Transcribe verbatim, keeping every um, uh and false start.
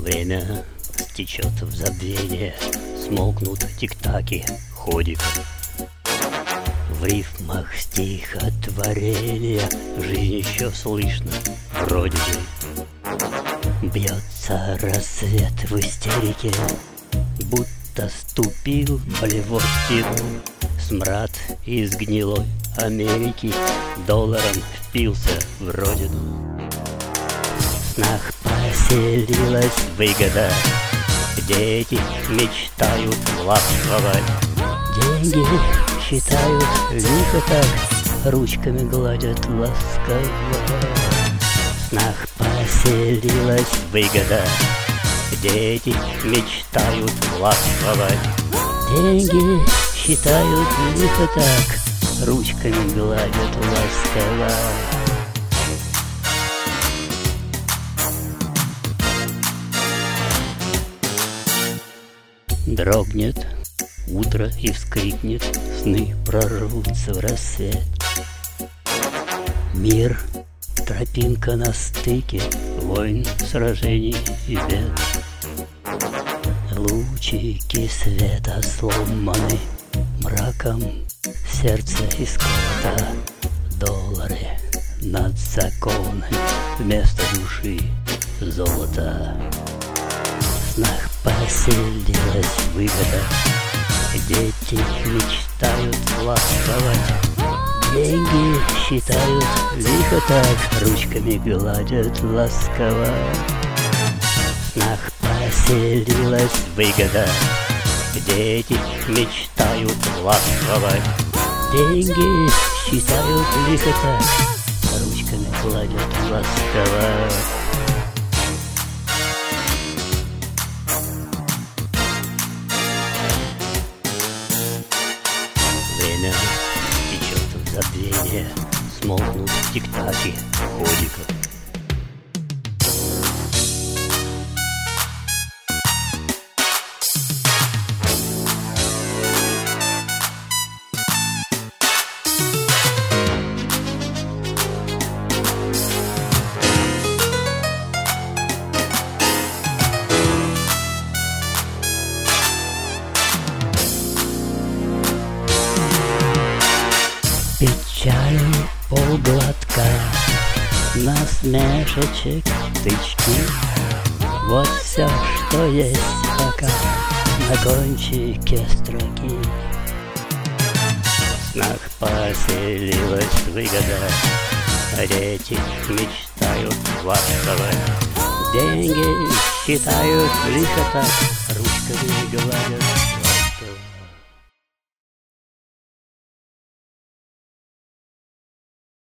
Время течет в забвение, смолкнут тик-таки ходиков. В рифмах стихотворения жизнь еще слышно, вроде бы. Бьется рассвет в истерике, будто ступил блевотин. Смрад из гнилой Америки долларом впился в родину. В снах поселилась выгода, дети мечтают властвовать. Деньги считают лихо так, ручками гладят ласково. В снах поселилась выгода, дети мечтают властвовать. Деньги считают лихо так, ручками гладят ласково. Дрогнет утро и вскрикнет, сны прорвутся в рассвет. Мир — тропинка на стыке войн, сражений и бед. Лучики света сломаны мраком, сердце исколото. Доллары над законами, вместо души золото. В снах поселилась выгода, дети мечтают властвовать. Деньги считают лихо так, ручками гладят ласково. В снах поселилась выгода, дети мечтают властвовать. Деньги считают лихо так, ручками гладят ласково. Время течет в забвение, смолкнут тик-таки ходиков. Печаль полглотка, насмешечек, тычки. Вот все, что есть пока на кончике строки. В снах поселилась выгода, а дети мечтают властвовать. Деньги считают лихо так, ручками гладят